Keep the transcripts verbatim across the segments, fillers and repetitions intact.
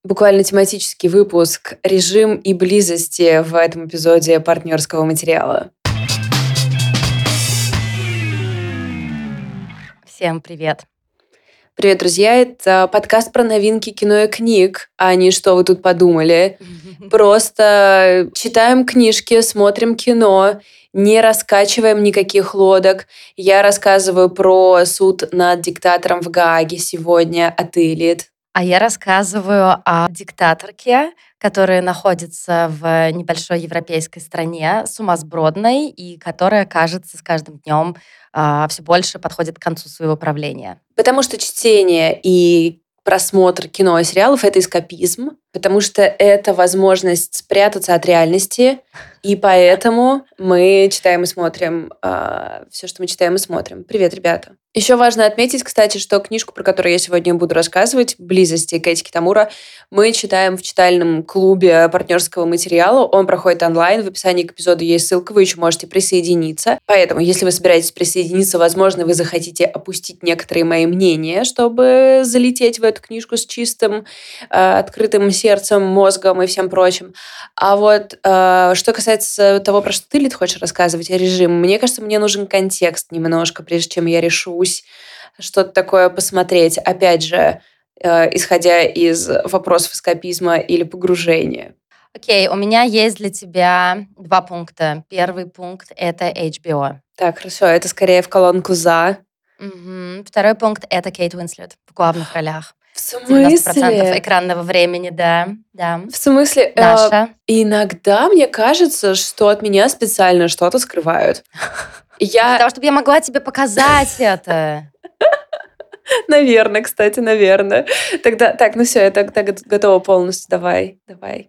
Буквально тематический выпуск «Режим и близости» в этом эпизоде партнерского материала. Всем привет. Привет, друзья! Это подкаст про новинки кино и книг, а не что вы тут подумали. Просто читаем книжки, смотрим кино, не раскачиваем никаких лодок. Я рассказываю про суд над диктатором в Гааге сегодня, а ты, Лид? А я рассказываю о диктаторке, которая находится в небольшой европейской стране, сумасбродной, и которая, кажется, с каждым днем а, все больше подходит к концу своего правления. Потому что чтение и просмотр кино и сериалов — это эскапизм, потому что это возможность спрятаться от реальности, и поэтому мы читаем и смотрим э, все, что мы читаем и смотрим. Привет, ребята! Еще важно отметить, кстати, что книжку, про которую я сегодня буду рассказывать, «Близости» Кэти Китамура, мы читаем в читальном клубе партнерского материала. Он проходит онлайн. В описании к эпизоду есть ссылка, вы еще можете присоединиться. Поэтому, если вы собираетесь присоединиться, возможно, вы захотите опустить некоторые мои мнения, чтобы залететь в эту книжку с чистым, э, открытым сердцем, мозгом и всем прочим. А вот э, что касается того, про что ты, Лид, хочешь рассказывать, о режиме, мне кажется, мне нужен контекст немножко, прежде чем я решу что-то такое посмотреть. Опять же, э, исходя из вопросов эскапизма или погружения. Окей, у меня есть для тебя два пункта. Первый пункт — это эйч би о. Так, хорошо, это скорее в колонку «за». Мгм. Второй пункт — это Кейт Уинслет в главных ролях. В девяносто процентов смысле? экранного времени, да. да. В смысле? э, Наша. иногда мне кажется, что от меня специально что-то скрывают. Для Я, того, чтобы я могла тебе показать это. наверное, кстати, наверное. Тогда, так, ну все, я тогда гот- готова полностью. Давай, давай.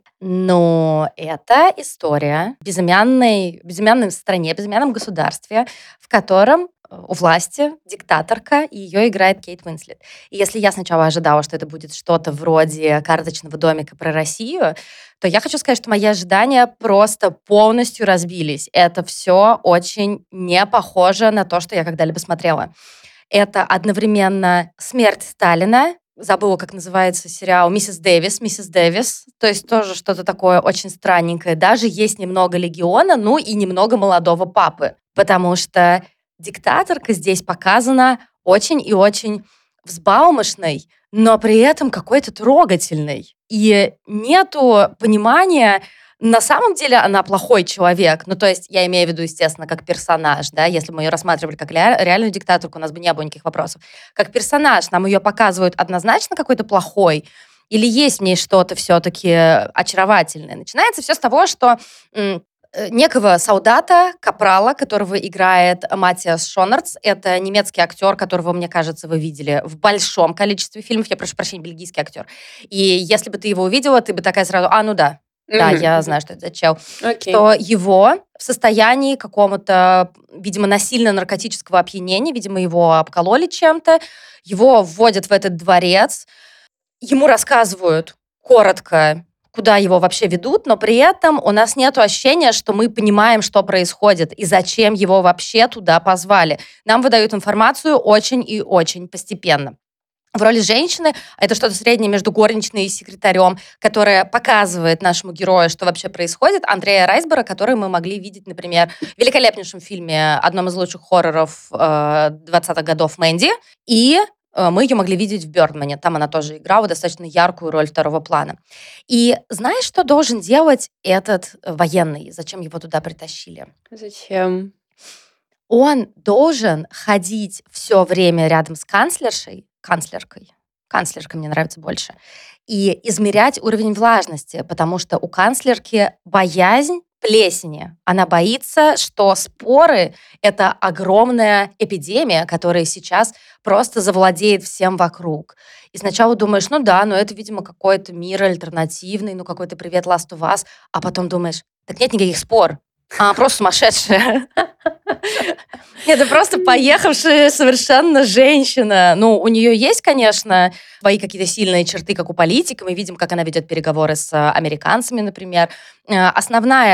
Но это история в безымянной, безымянной стране, безымянном государстве, в котором э, у власти диктаторка, и ее играет Кейт Уинслет. И если я сначала ожидала, что это будет что-то вроде «Карточного домика» про Россию, то я хочу сказать, что мои ожидания просто полностью разбились. Это все очень не похоже на то, что я когда-либо смотрела. Это одновременно смерть Сталина, забыла, как называется сериал, «Миссис Дэвис», «Миссис Дэвис», то есть тоже что-то такое очень странненькое. Даже есть немного «Легиона», ну и немного «Молодого папы», потому что диктаторка здесь показана очень и очень взбалмошной, но при этом какой-то трогательной. И нету понимания, на самом деле она плохой человек. Ну, то есть я имею в виду, естественно, как персонаж, да, если бы мы ее рассматривали как ля- реальную диктаторку, у нас бы не было никаких вопросов. Как персонаж нам ее показывают однозначно какой-то плохой, или есть в ней что-то все-таки очаровательное. Начинается все с того, что м, э, некого солдата, капрала, которого играет Матиас Шонардс, это немецкий актер, которого, мне кажется, вы видели в большом количестве фильмов, я прошу прощения, бельгийский актер. И если бы ты его увидела, ты бы такая сразу, а, ну да, да, Мгм, я мгм. знаю, что это за чел. Окей. Что его в состоянии какого-то, видимо, насильно-наркотического опьянения, видимо, его обкололи чем-то, его вводят в этот дворец, ему рассказывают коротко, куда его вообще ведут, но при этом у нас нет ощущения, что мы понимаем, что происходит и зачем его вообще туда позвали. Нам выдают информацию очень и очень постепенно. В роли женщины это что-то среднее между горничной и секретарем, которая показывает нашему герою, что вообще происходит. Андрея Райсбора, который мы могли видеть, например, в великолепнейшем фильме, одном из лучших хорроров э, двадцатых годов, «Мэнди». И э, мы ее могли видеть в «Бёрдмане». Там она тоже играла достаточно яркую роль второго плана. И знаешь, что должен делать этот э, военный? Зачем его туда притащили? Зачем? Он должен ходить все время рядом с канцлершей, канцлеркой, канцлерка мне нравится больше, и измерять уровень влажности, потому что у канцлерки боязнь плесени. Она боится, что споры — это огромная эпидемия, которая сейчас просто завладеет всем вокруг. И сначала думаешь, ну да, ну это, видимо, какой-то мир альтернативный, ну какой-то привет Last of Us, а потом думаешь, так нет никаких спор, а просто сумасшедшая. Это просто поехавшая совершенно женщина. Ну, у нее есть, конечно, свои какие-то сильные черты, как у политика. Мы видим, как она ведет переговоры с американцами, например. Основная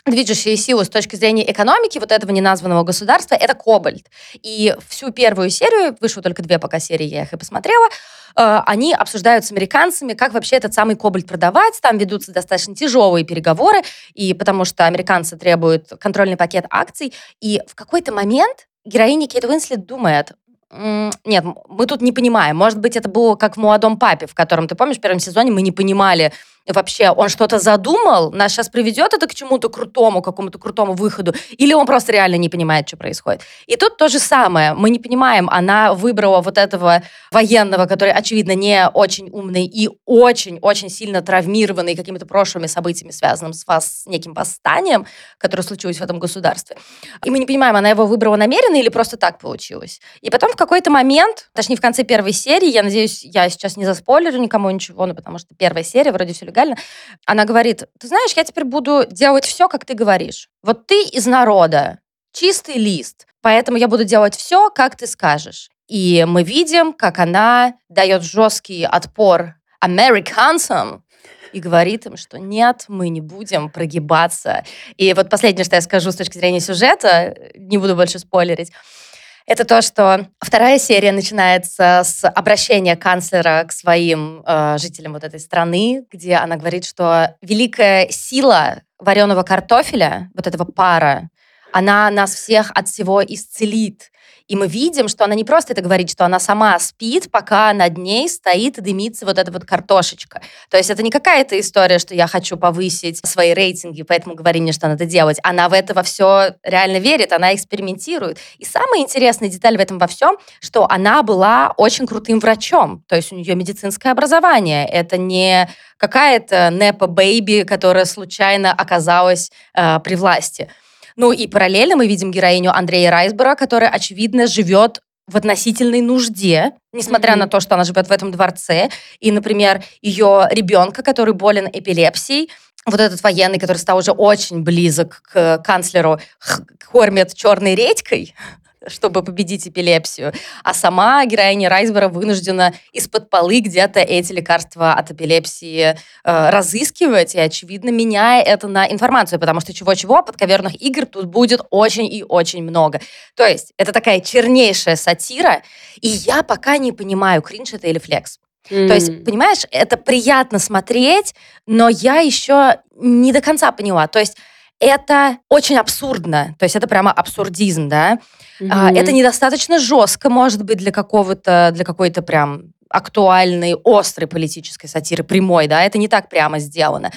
движущая сила с точки зрения экономики вот этого неназванного государства — это кобальт. И всю первую серию, вышло только две пока серии, я их и посмотрела, э, они обсуждают с американцами, как вообще этот самый кобальт продавать. Там ведутся достаточно тяжелые переговоры, и потому что американцы требуют контрольный пакет акций. И в какой-то момент героиня Кейт Уинслет думает: нет, мы тут не понимаем. Может быть, это было как в «Молодом папе», в котором, ты помнишь, в первом сезоне мы не понимали вообще, он что-то задумал, нас сейчас приведет это к чему-то крутому, какому-то крутому выходу, или он просто реально не понимает, что происходит. И тут то же самое. Мы не понимаем, она выбрала вот этого военного, который, очевидно, не очень умный и очень-очень сильно травмированный какими-то прошлыми событиями, связанными с, вас, с неким восстанием, которое случилось в этом государстве. И мы не понимаем, она его выбрала намеренно или просто так получилось. И потом в какой-то момент, точнее, в конце первой серии, я надеюсь, я сейчас не заспойлерю никому ничего, ну, потому что первая серия, вроде все легально, она говорит: ты знаешь, я теперь буду делать все, как ты говоришь. Вот ты из народа, чистый лист, поэтому я буду делать все, как ты скажешь. И мы видим, как она дает жесткий отпор американцам и говорит им, что нет, мы не будем прогибаться. И вот последнее, что я скажу с точки зрения сюжета, не буду больше спойлерить, это то, что вторая серия начинается с обращения канцлера к своим э, жителям вот этой страны, где она говорит, что великая сила вареного картофеля, вот этого пара, она нас всех от всего исцелит. И мы видим, что она не просто это говорит, что она сама спит, пока над ней стоит и дымится вот эта вот картошечка. То есть это не какая-то история, что я хочу повысить свои рейтинги, поэтому говори мне, что надо делать. Она в это во все реально верит, она экспериментирует. И самая интересная деталь в этом во всем, что она была очень крутым врачом. То есть у нее медицинское образование. Это не какая-то непа-бэйби, которая случайно оказалась э, при власти. Ну и параллельно мы видим героиню Андрея Райсбора, которая, очевидно, живет в относительной нужде, несмотря mm-hmm. на то, что она живет в этом дворце. И, например, ее ребенка, который болен эпилепсией, вот этот военный, который стал уже очень близок к канцлеру, кормит черной редькой, чтобы победить эпилепсию. А сама героиня Райсбора вынуждена из-под полы где-то эти лекарства от эпилепсии э, разыскивать и, очевидно, меняя это на информацию, потому что чего-чего, подковерных игр тут будет очень и очень много. То есть это такая чернейшая сатира, и я пока не понимаю, кринж это или флекс. Mm. То есть, понимаешь, это приятно смотреть, но я еще не до конца поняла. То есть это очень абсурдно, то есть это прямо абсурдизм, да. Mm-hmm. Это недостаточно жестко, может быть, для какого-то, для какой-то прям актуальной, острой политической сатиры, прямой, да, это не так прямо сделано.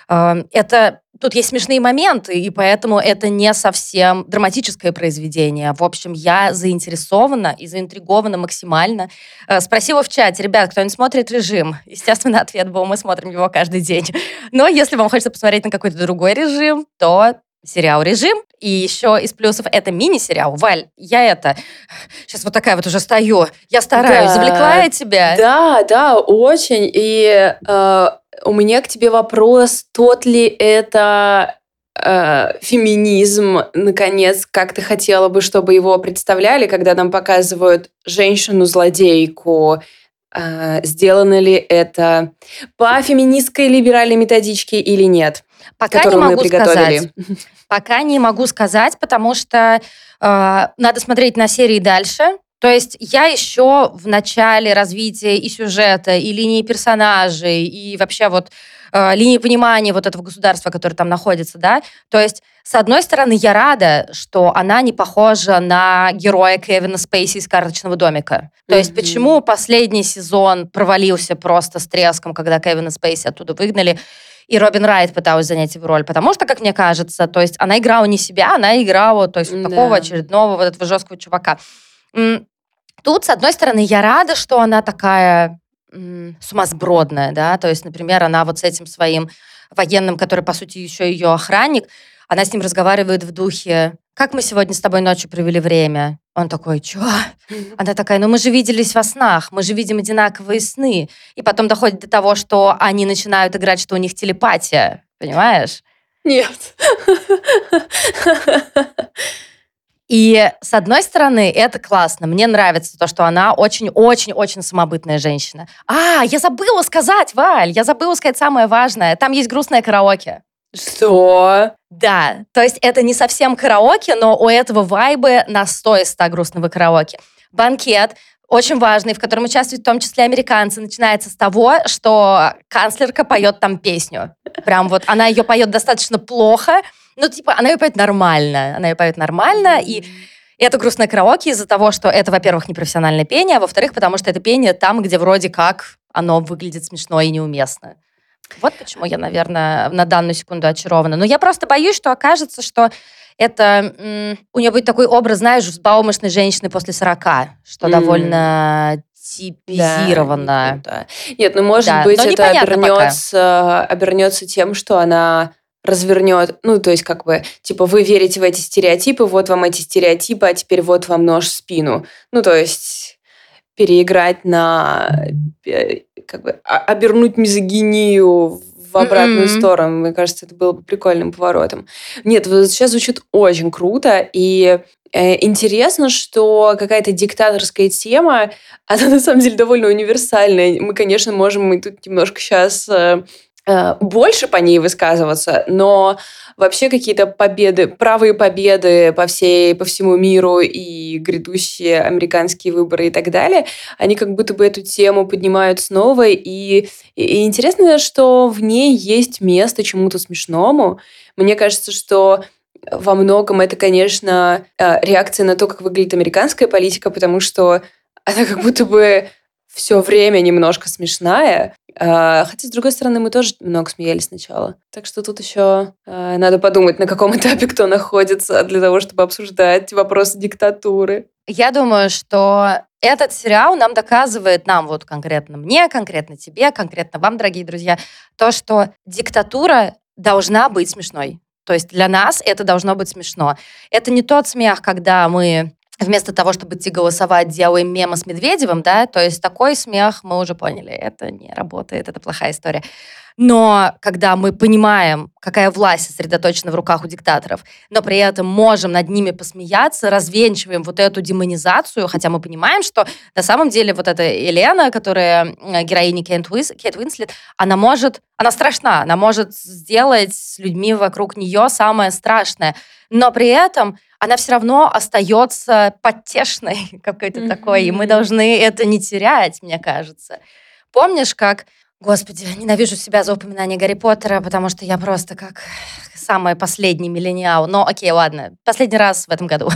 Это, тут есть смешные моменты, и поэтому это не совсем драматическое произведение. В общем, я заинтересована и заинтригована максимально. Спросила в чате: ребят, кто-нибудь смотрит «Режим»? Естественно, ответ был: мы смотрим его каждый день. Но если вам хочется посмотреть на какой-то другой режим, то сериал «Режим». И еще из плюсов это мини-сериал. Валь, я это... Сейчас вот такая вот уже стою. Я стараюсь. Да. Завлекла я тебя? Да, да, очень. И э, у меня к тебе вопрос, тот ли это э, феминизм, наконец, как ты хотела бы, чтобы его представляли, когда нам показывают женщину-злодейку? Э, сделано ли это по феминистской либеральной методичке или нет? Пока не могу сказать. Пока не могу сказать, потому что э, надо смотреть на серии дальше. То есть я еще в начале развития и сюжета, и линии персонажей, и вообще вот э, линии понимания вот этого государства, которое там находится, да. То есть, с одной стороны, я рада, что она не похожа на героя Кевина Спейси из «Карточного домика». То mm-hmm. есть, почему последний сезон провалился просто с треском, когда Кевина Спейси оттуда выгнали, и Робин Райт пыталась занять его роль, потому что, как мне кажется, то есть она играла не себя, она играла, то есть вот такого да. очередного вот этого жесткого чувака. Тут, с одной стороны, я рада, что она такая м, сумасбродная, да, то есть, например, она вот с этим своим военным, который, по сути, еще ее охранник, она с ним разговаривает в духе: как мы сегодня с тобой ночью провели время? Он такой: чё? Она такая: ну мы же виделись во снах, мы же видим одинаковые сны. И потом доходит до того, что они начинают играть, что у них телепатия. Понимаешь? Нет. И, с одной стороны, это классно. Мне нравится то, что она очень-очень-очень самобытная женщина. А, я забыла сказать, Валь, я забыла сказать самое важное. Там есть грустное караоке. Что? Да, то есть это не совсем караоке, но у этого вайбы на сто из ста грустного караоке. Банкет, очень важный, в котором участвуют в том числе американцы, начинается с того, что канцлерка поет там песню. Прям вот она ее поет достаточно плохо, ну типа она ее поет нормально, она ее поет нормально, и это грустное караоке из-за того, что это, во-первых, непрофессиональное пение, а во-вторых, потому что это пение там, где вроде как оно выглядит смешно и неуместно. Вот почему я, наверное, на данную секунду очарована. Но я просто боюсь, что окажется, что это... М, у нее будет такой образ, знаешь, взбалмошной женщины после сорока, что М. довольно Да, типизировано. не круто. Нет, ну, может Да, быть, но это непонятно пока. обернется, обернется тем, что она развернет, ну, то есть, как бы, типа, вы верите в эти стереотипы, вот вам эти стереотипы, а теперь вот вам нож в спину. Ну, то есть, переиграть на, э, как бы, а- обернуть мизогинию в обратную Мгм. сторону. Мне кажется, это было бы прикольным поворотом. Нет, вот сейчас звучит очень круто, и э, интересно, что какая-то диктаторская тема, она на самом деле довольно универсальная. Мы, конечно, можем и тут немножко сейчас больше по ней высказываться, но вообще какие-то победы, правые победы по всей, по всему миру и грядущие американские выборы и так далее, они как будто бы эту тему поднимают снова, и, и интересно, что в ней есть место чему-то смешному. Мне кажется, что во многом это, конечно, э, реакция на то, как выглядит американская политика, потому что она как будто бы все время немножко смешная. Э, Хотя, с другой стороны, мы тоже много смеялись сначала. Так что тут еще э, надо подумать, на каком этапе кто находится для того, чтобы обсуждать вопросы диктатуры. Я думаю, что этот сериал нам доказывает, нам вот конкретно мне, конкретно тебе, конкретно вам, дорогие друзья, то, что диктатура должна быть смешной. То есть для нас это должно быть смешно. Это не тот смех, когда мы вместо того, чтобы идти голосовать, делаем мемы с Медведевым, да, то есть такой смех, мы уже поняли, это не работает, это плохая история. Но когда мы понимаем, какая власть сосредоточена в руках у диктаторов, но при этом можем над ними посмеяться, развенчиваем вот эту демонизацию, хотя мы понимаем, что на самом деле вот эта Елена, которая э, героиня Кейт Уинс- Кейт Уинслет, она может, она страшна, она может сделать с людьми вокруг нее самое страшное, но при этом она все равно остается потешной какой-то такой, и мы Мгм. должны это не терять, мне кажется. Помнишь, как... Господи, ненавижу себя за упоминание Гарри Поттера, потому что я просто как самый последний миллениал. Но окей, ладно, последний раз в этом году.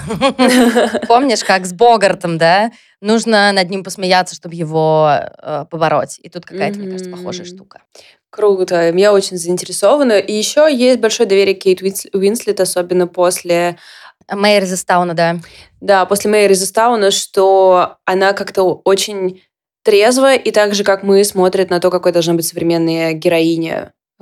Помнишь, как с Богартом, да? Нужно над ним посмеяться, чтобы его э, побороть. И тут какая-то, мне кажется, похожая Мгм. штука. Круто. Я очень заинтересована. И еще есть большое доверие к Кейт Уинс- Уинслет, особенно после Мэйр из Истауна, да. Да, после Мэйр из Истауна, что она как-то очень трезво и так же, как мы, смотрит на то, какой должна быть современная героиня, э,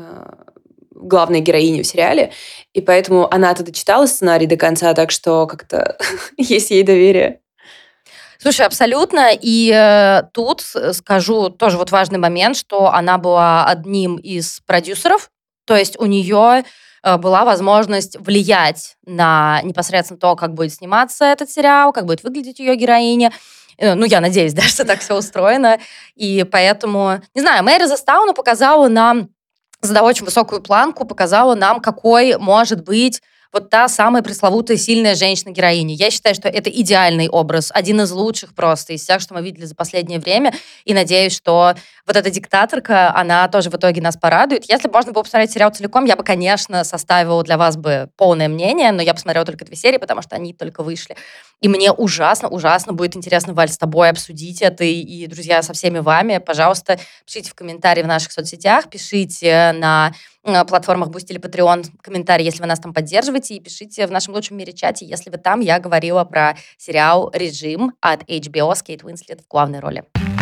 главная героиня в сериале. И поэтому она-то дочитала сценарий до конца, так что как-то есть ей доверие. Слушай, абсолютно. И э, тут с- скажу тоже вот важный момент, что она была одним из продюсеров, то есть у нее э, была возможность влиять на непосредственно то, как будет сниматься этот сериал, как будет выглядеть ее героиня. Э, Ну, я надеюсь, да, что так все устроено. И поэтому, не знаю, Мэри Застауна показала нам, задала очень высокую планку, показала нам, какой может быть вот та самая пресловутая сильная женщина-героиня. Я считаю, что это идеальный образ, один из лучших просто из всех, что мы видели за последнее время. И надеюсь, что вот эта диктаторка, она тоже в итоге нас порадует. Если бы можно было посмотреть сериал целиком, я бы, конечно, составила для вас бы полное мнение, но я посмотрела только две серии, потому что они только вышли. И мне ужасно, ужасно будет интересно, Валь, с тобой обсудить это. И, и, друзья, со всеми вами, пожалуйста, пишите в комментарии в наших соцсетях, пишите на э, платформах Boosty или Patreon комментарии, если вы нас там поддерживаете, и пишите в нашем лучшем мире чате, если вы там. Я говорила про сериал «Режим» от эйч би о с Кейт Уинслет в главной роли.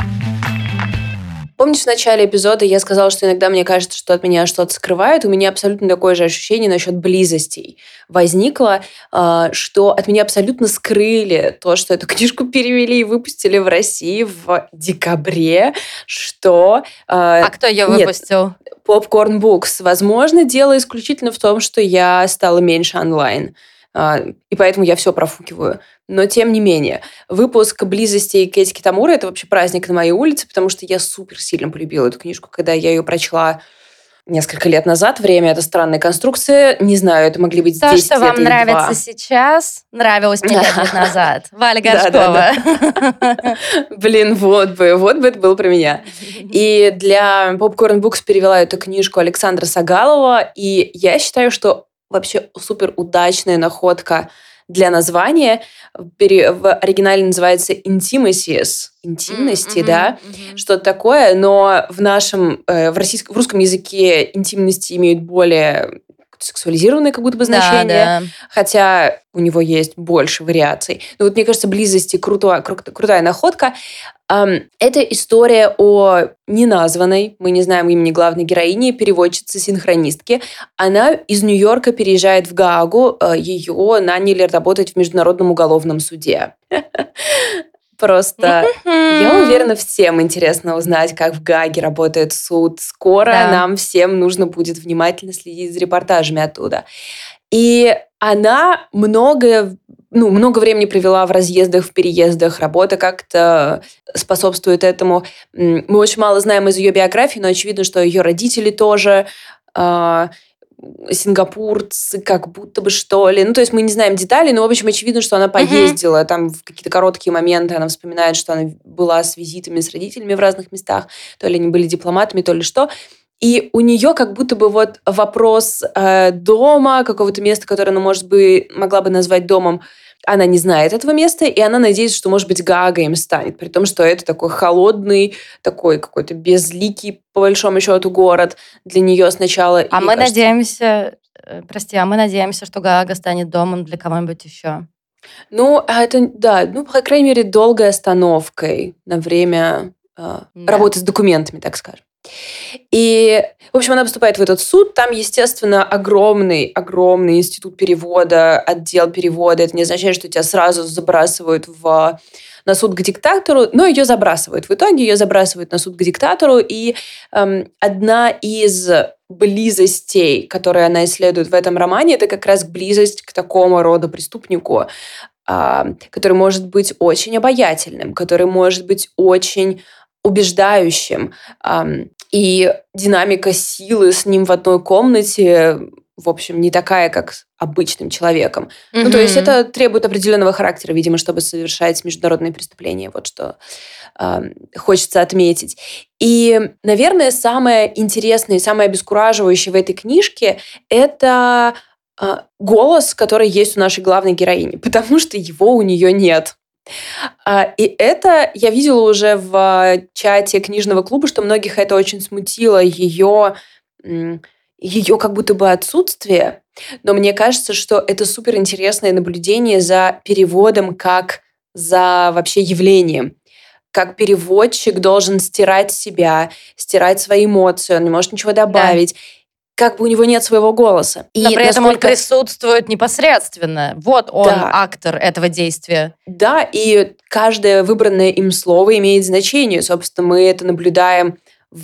Помнишь, в начале эпизода я сказала, что иногда мне кажется, что от меня что-то скрывают? У меня абсолютно такое же ощущение насчет близостей возникло, э, что от меня абсолютно скрыли то, что эту книжку перевели и выпустили в России в декабре, что... э, А кто ее Нет, выпустил? Popcorn Books. Возможно, дело исключительно в том, что я стала меньше онлайн. А, И поэтому я все профукиваю. Но тем не менее, выпуск «Близости» Кэти Китамуры — это вообще праздник на моей улице, потому что я супер сильно полюбила эту книжку, когда я ее прочла несколько лет назад. Время — это странная конструкция. Не знаю, это могли быть То, десять что лет вам или нравится два. сейчас, нравилось пять лет назад. Валя Горшкова. Блин, вот бы, вот бы это было про меня. И для Popcorn Books перевела эту книжку Александра Сагалова, и я считаю, что вообще супер удачная находка для названия. В оригинале называется Intimacies. Интимности, Mm, да, мгм, мгм. что-то такое, но в нашем, э, в, российском, в русском языке интимности имеют более сексуализированное как будто бы Да, значение, да. хотя у него есть больше вариаций. Но вот мне кажется, близости крутая, кру- крутая находка. Ам, Это история о неназванной, мы не знаем имени главной героини, переводчицы-синхронистки. Она из Нью-Йорка переезжает в Гаагу, э, ее наняли работать в Международном уголовном суде. Просто я Мгм. уверена, всем интересно узнать, как в Гааге работает суд. Скоро Да. нам всем нужно будет внимательно следить за репортажами оттуда. И она много, ну, много времени провела в разъездах, в переездах. Работа как-то способствует этому. М, Мы очень мало знаем из ее биографии, но очевидно, что ее родители тоже а, сингапурцы, как будто бы, что ли. Ну, то есть мы не знаем деталей, но, в общем, очевидно, что она Мгм. поездила. Там в какие-то короткие моменты она вспоминает, что она была с визитами с родителями в разных местах. То ли они были дипломатами, то ли что. И у нее как будто бы вот вопрос э, дома, какого-то места, которое она, может быть, могла бы назвать домом, она не знает этого места, и она надеется, что, может быть, Гаага им станет, при том, что это такой холодный, такой какой-то безликий, по большому счету, город для нее сначала. И А ей мы кажется, надеемся, э, прости, а мы надеемся, что Гаага станет домом для кого-нибудь еще. ну, а это, да, ну, по крайней мере, долгой остановкой на время э, Да. работы с документами, так скажем. И, в общем, она поступает в этот суд. Там, естественно, огромный, огромный институт перевода, отдел перевода. Это не означает, что тебя сразу забрасывают в, на суд к диктатору, но ее забрасывают. В итоге ее забрасывают на суд к диктатору. И эм, одна из близостей, которые она исследует в этом романе, это как раз близость к такому рода преступнику, а, который может быть очень обаятельным, который может быть очень убеждающим. Ам, И динамика силы с ним в одной комнате, в общем, не такая, как с обычным человеком. Ну, то есть Мгм. это требует определенного характера, видимо, чтобы совершать международные преступления. Вот что ам, хочется отметить. И, наверное, самое интересное и самое обескураживающее в этой книжке — это а, голос, который есть у нашей главной героини, потому что его у нее нет. А, И это я видела уже в а, чате книжного клуба, что многих это очень смутило, ее, м, ее как будто бы отсутствие. Но мне кажется, что это суперинтересное наблюдение за переводом как за вообще явлением. Как переводчик должен стирать себя, стирать свои эмоции, он не может ничего Да. добавить. Как бы у него нет своего голоса. Но И при этом он насколько... присутствует непосредственно. Вот он, Да, актор этого действия. да, и каждое выбранное им слово имеет значение. Собственно, мы это наблюдаем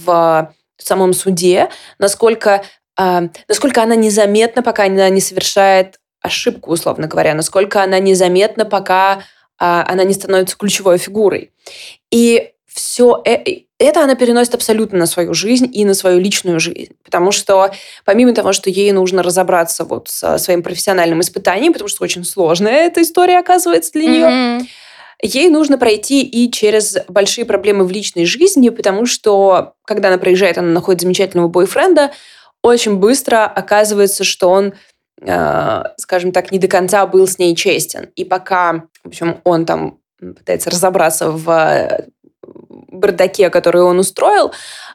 в самом суде, насколько, а, насколько она незаметна, пока она не совершает ошибку, условно говоря, насколько она незаметна, пока а, она не становится ключевой фигурой. И все это она переносит абсолютно на свою жизнь и на свою личную жизнь. Потому что помимо того, что ей нужно разобраться вот со своим профессиональным испытанием, потому что очень сложная эта история оказывается для нее, Мгм. ей нужно пройти и через большие проблемы в личной жизни, потому что, когда она проезжает, она находит замечательного бойфренда, очень быстро оказывается, что он, э, скажем так, не до конца был с ней честен. И пока, в общем, он там пытается разобраться в э, бардаке, который он устроил,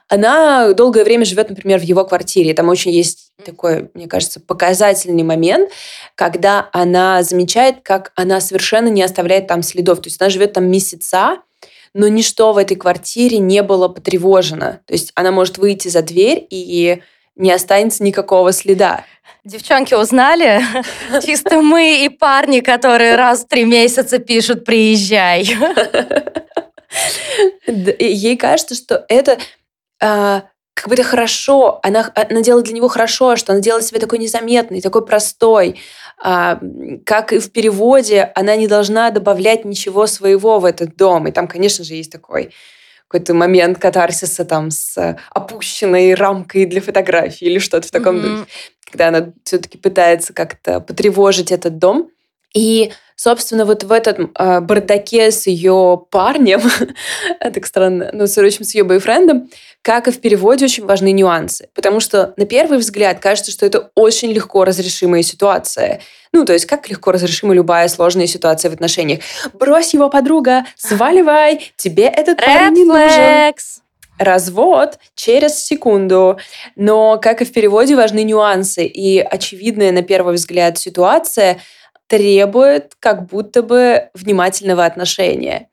она долгое время живет, например, в его квартире. Там очень есть такой, мне кажется, показательный момент, когда она замечает, как она совершенно не оставляет там следов. То есть она живет там месяца, но ничто в этой квартире не было потревожено. То есть она может выйти за дверь, и не останется никакого следа. Девчонки узнали? Чисто мы и парни, которые раз в три месяца пишут «приезжай». Д- и Ей кажется, что это а, как бы это хорошо, она, она делает для него хорошо, что она делает себя такой незаметной, такой простой. А, м, как и в переводе, она не должна добавлять ничего своего в этот дом. И там, конечно же, есть такой какой-то момент катарсиса там с опущенной рамкой для фотографии или что-то в таком Мгм. духе. Когда она все-таки пытается как-то потревожить этот дом. И, собственно, вот в этом э, бардаке с ее парнем, так странно, ну, с, в общем, с ее бойфрендом, как и в переводе, очень важны нюансы. Потому что на первый взгляд кажется, что это очень легко разрешимая ситуация. Ну, то есть как легко разрешима любая сложная ситуация в отношениях. Брось его, подруга, сваливай, тебе этот парень Red не нужен. flags. Развод через секунду. Но, как и в переводе, важны нюансы. И очевидная на первый взгляд ситуация требует как будто бы внимательного отношения.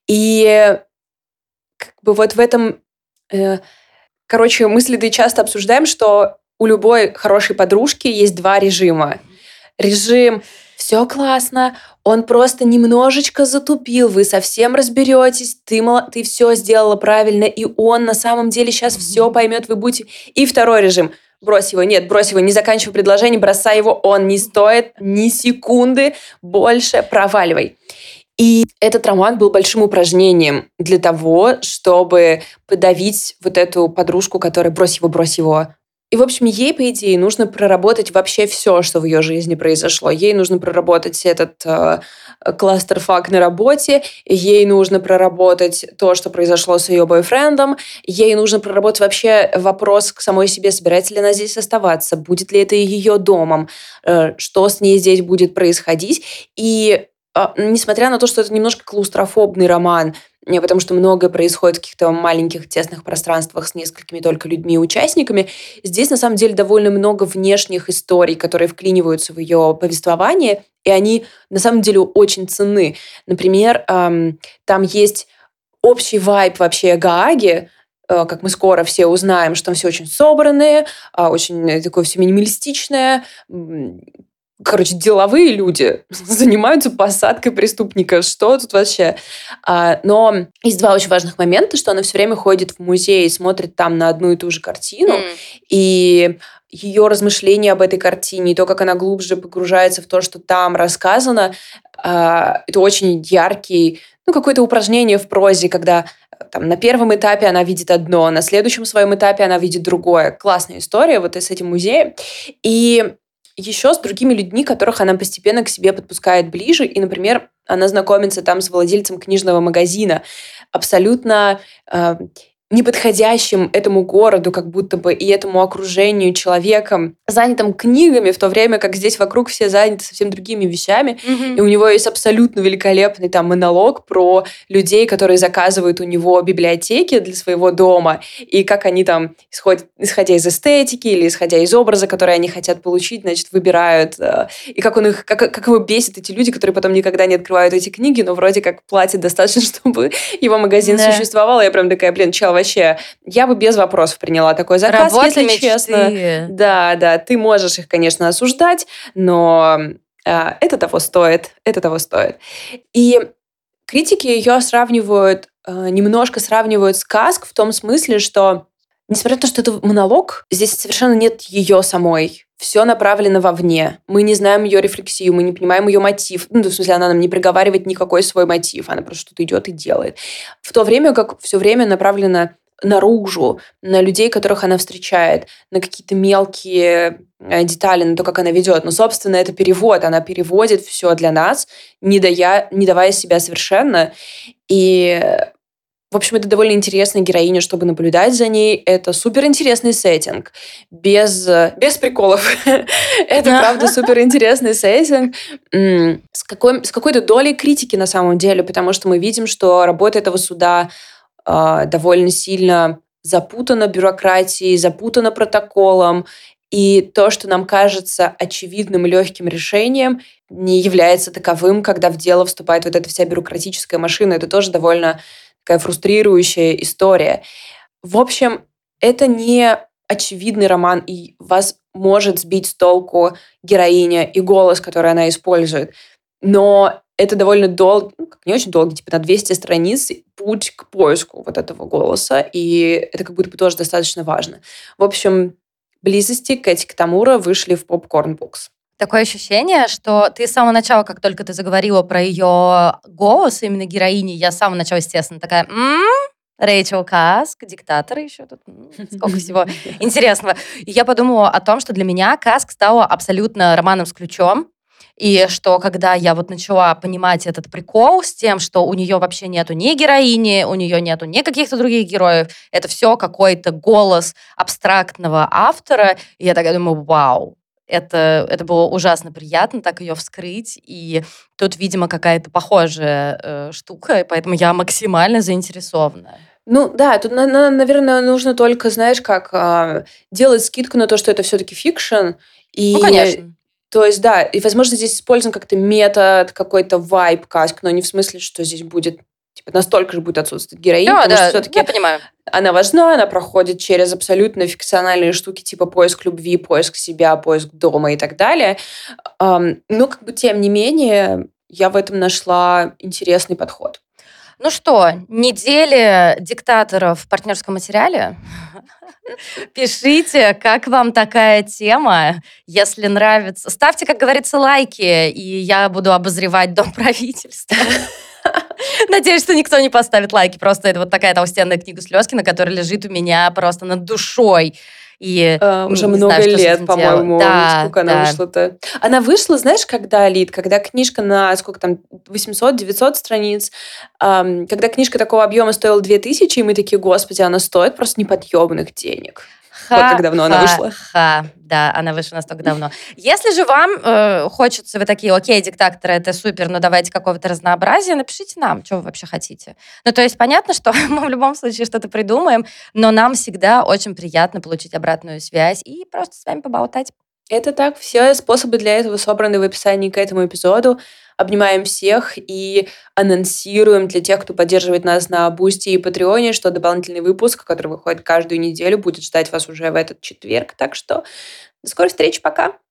И как бы вот в этом... э, короче, мы с Лидой часто обсуждаем, что у любой хорошей подружки есть два режима. Режим «все классно», он просто немножечко затупил, вы совсем разберетесь, ты, мало- ты все сделала правильно, и он на самом деле сейчас все поймет, вы будете... И второй режим «брось его», нет, брось его, не заканчивай предложение, бросай его, он не стоит ни секунды больше, проваливай. И этот роман был большим упражнением для того, чтобы подавить вот эту подружку, которая «брось его, брось его». И, в общем, ей, по идее, нужно проработать вообще все, что в ее жизни произошло. Ей нужно проработать этот э, кластерфак на работе, ей нужно проработать то, что произошло с ее бойфрендом, ей нужно проработать вообще вопрос к самой себе, собирается ли она здесь оставаться, будет ли это ее домом, э, что с ней здесь будет происходить. И а, несмотря на то, что это немножко клаустрофобный роман, э, потому что многое происходит в каких-то маленьких тесных пространствах с несколькими только людьми и участниками, здесь на самом деле довольно много внешних историй, которые вклиниваются в ее повествование, и они на самом деле очень ценны. Например, эм, там есть общий вайб вообще Гааги, э, как мы скоро все узнаем, что там все очень собранные, а, очень э, такое все минималистичное. м, Короче, деловые люди занимаются посадкой преступников. Что тут вообще? А, Но есть два очень важных момента, что она все время ходит в музей и смотрит там на одну и ту же картину, М. и ее размышления об этой картине, и то, как она глубже погружается в то, что там рассказано, а, это очень яркий, ну, какое-то упражнение в прозе, когда э, там, на первом этапе она видит одно, на следующем своем этапе она видит другое. Классная история вот и с этим музеем. И еще с другими людьми, которых она постепенно к себе подпускает ближе. И, например, она знакомится там с владельцем книжного магазина, абсолютно э, неподходящим этому городу, как будто бы, и этому окружению человеком, занятым книгами, в то время как здесь вокруг все заняты совсем другими вещами. И Мгм. у него есть абсолютно великолепный там монолог про людей, которые заказывают у него библиотеки для своего дома, и как они там, исходят, исходя из эстетики или исходя из образа, который они хотят получить, значит, выбирают. э, И как, он их, как, как его бесит эти люди, которые потом никогда не открывают эти книги, но вроде как платят достаточно, чтобы его магазин Да. существовал. Я прям такая, блин, чел, вообще, я бы без вопросов приняла такой заказ, Работа если честно. мечты. Да, да, ты можешь их, конечно, осуждать, но а, это того стоит, это того стоит. И критики ее сравнивают, э, немножко сравнивают с Каск в том смысле, что, несмотря на то, что это монолог, здесь совершенно нет ее самой. Все направлено вовне. Мы не знаем ее рефлексию, мы не понимаем ее мотив. Ну, в смысле, она нам не приговаривает никакой свой мотив, она просто что-то идет и делает. В то время как все время направлено наружу, на людей, которых она встречает, на какие-то мелкие э, детали, на то, как она ведет. Но, собственно, это перевод. Она переводит все для нас, не, дая, не давая себя совершенно. И, э, в общем, это довольно интересная героиня, чтобы наблюдать за ней. Это суперинтересный сеттинг. Без, э, без приколов. Это, правда, суперинтересный сеттинг. М, С какой- с какой-то долей критики, на самом деле, потому что мы видим, что работа этого суда а, довольно сильно запутана бюрократией, запутана протоколом, и то, что нам кажется очевидным и легким решением, не является таковым, когда в дело вступает вот эта вся бюрократическая машина. Это тоже довольно такая фрустрирующая история. В общем, это не очевидный роман, и вас может сбить с толку героиня и голос, который она использует. Но это довольно долгий, ну, как не очень долгий, типа на двести страниц путь к поиску вот этого голоса, и это как будто бы тоже достаточно важно. В общем, «Близости» Кэти Катамура вышли в Popcorn Books. Такое ощущение, что ты с самого начала, как только ты заговорила про ее голос, именно героини, я с самого начала, естественно, такая, «М, Рэйчел Каск, диктатор еще тут. Сколько всего интересного. И я подумала о том, что для меня Каск стала абсолютно романом с ключом. И что когда я вот начала понимать этот прикол с тем, что у нее вообще нету ни героини, у нее нету ни каких-то других героев, это все какой-то голос абстрактного автора, и я такая думаю, вау, это, это было ужасно приятно так ее вскрыть, и тут, видимо, какая-то похожая э, штука, и поэтому я максимально заинтересована. Ну да, тут, на- на- наверное, нужно только, знаешь, как а, делать скидку на то, что это все-таки фикшн. И, Ну, конечно. то есть, да, и, возможно, здесь использован как-то метод, какой-то вайб каск, но не в смысле, что здесь будет, типа, настолько же будет отсутствовать героиня, Да, потому что да, все-таки я понимаю. она важна, она проходит через абсолютно фикциональные штуки, типа поиск любви, поиск себя, поиск дома и так далее. Ам, Но, как бы, тем не менее, я в этом нашла интересный подход. Ну что, недели диктаторов в партнерском материале? Пишите, как вам такая тема. Если нравится, ставьте, как говорится, лайки, и я буду обозревать Дом правительства. Надеюсь, что никто не поставит лайки. Просто это вот такая толстенная книга слезки, на которой лежит у меня просто над душой. И А, уже не много знаю, что с лет, этим по-моему. делать. Да, Сколько она да. вышла-то? Она вышла, знаешь, когда, Лид? Когда книжка на, сколько там, восемьсот-девятьсот страниц, ам, когда книжка такого объема стоила две тысячи, и мы такие, господи, она стоит просто неподъемных денег. Вот как давно она вышла. Ха-ха, да, она вышла настолько давно. Если же вам э, хочется, вы такие, окей, диктаторы, это супер, но давайте какого-то разнообразия, напишите нам, что вы вообще хотите. Ну, то есть понятно, что мы в любом случае что-то придумаем, но нам всегда очень приятно получить обратную связь и просто с вами поболтать. Это так. Все способы для этого собраны в описании к этому эпизоду. Обнимаем всех и анонсируем для тех, кто поддерживает нас на Бусти и Патреоне, что дополнительный выпуск, который выходит каждую неделю, будет ждать вас уже в этот четверг. Так что до скорой встречи. Пока.